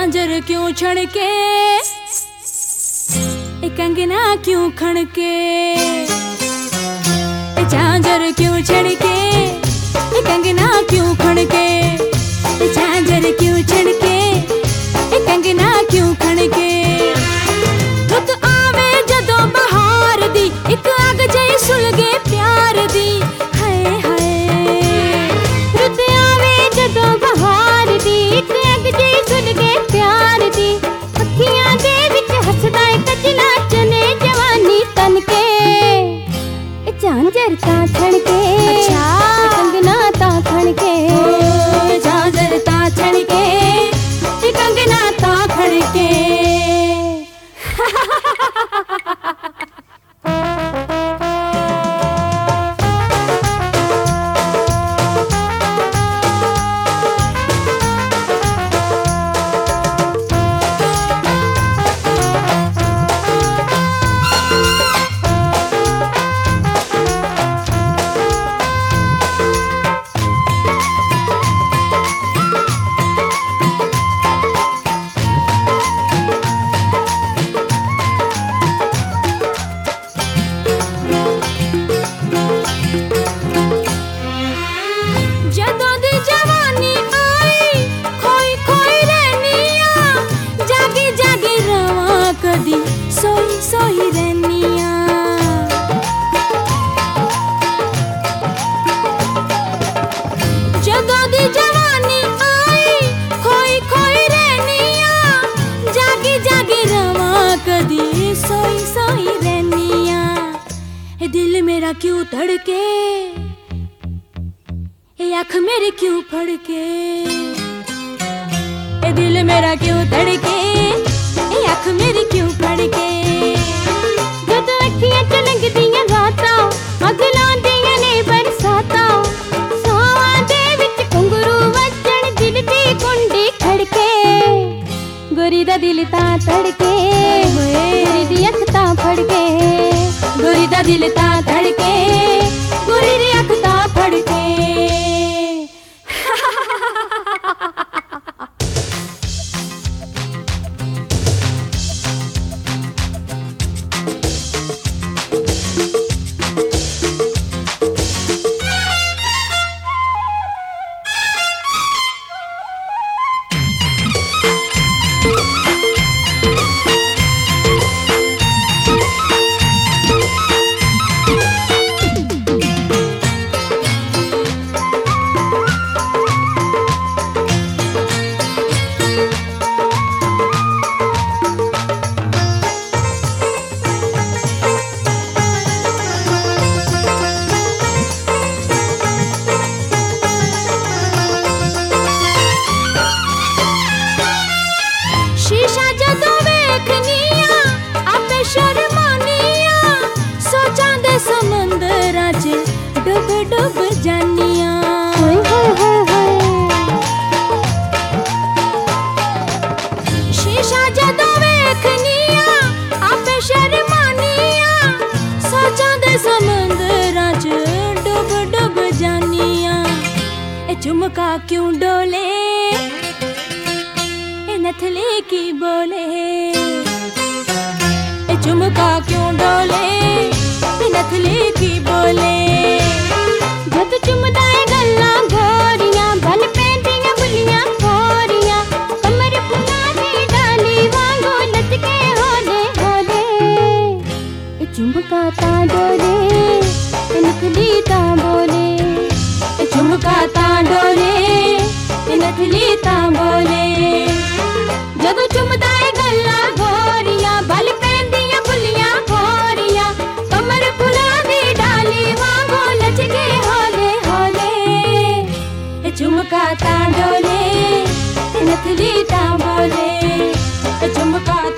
झांझर क्यों छड़के, कंगना क्यों खड़के, झांझर क्यों छड़के, कंगना क्यों खड़के, झांझर क्यों छड़के, कंगना क्यों खड़के। रुत आवे जदों बहार दी, एक अग जई सुलगे प्यार दी। हाय हाय रुत आवे जदों बहार दी, एक अग जई सुलगे प्यार दी। अखियां दे विच हसदा कजला चने जवानी तन के, झांझर तां छड़के, अच्छा कंगना तां खड़के, झांझर तां छड़के, कंगना तां खड़के। जदों दी जवानी आई, खोई खोई रहनिया, जागी जागी रवां कदी सोई सोई रहनिया। जदों दी जवानी आई, खोई खोई रहनिया, जागी जागी रवां कदी सोई सोई रहनिया। दिल मेरा क्यों धड़के, आँख मेरी क्यों फड़के, दिल मेरा क्यों धड़के, आँख मेरी क्यों फड़के। जदों अखियां च लंघदियां रातां, अग लांदियां ने बरसातां। सावां दे विच घुंघरू वजण, दिल दी कुंडी खड़के। गोरी दा दिल तां धड़के, गोरी दी अख तां फड़के, गोरी दा दिल तां धड़के, गोरी दी अख तां फड़के। शीशा जदों वेखनिया, आपे शर्मानिया, सोचां दे समंदरां च डुब डुब जानिया। हाय हाय हाय हाय। शीशा जदों वेखनिया, आपे शर्मानिया, सोचां दे समंदरां च डुब डुब जानिया। झुमका क्यों डोले, नथली की बोले, झुमका क्यों डोले, नथली की बोले। जद चुमदा है गल्लां गोरियां, बल पैंदियां बुलियां खोरियां। कमर फुलां दी डाली वांगू लचके होले होले। झुमका तां डोले, नथली तां बोले, झुमका तां डोले, नथली तां बोले। जदों चुमदा है गल्लां गोरियां, बल पैंदियां बुलियां खोरियां। कमर फुलां दी डाली वांगू लचके होले होले। झुमका तां डोले, नथली तां बोले, झुमका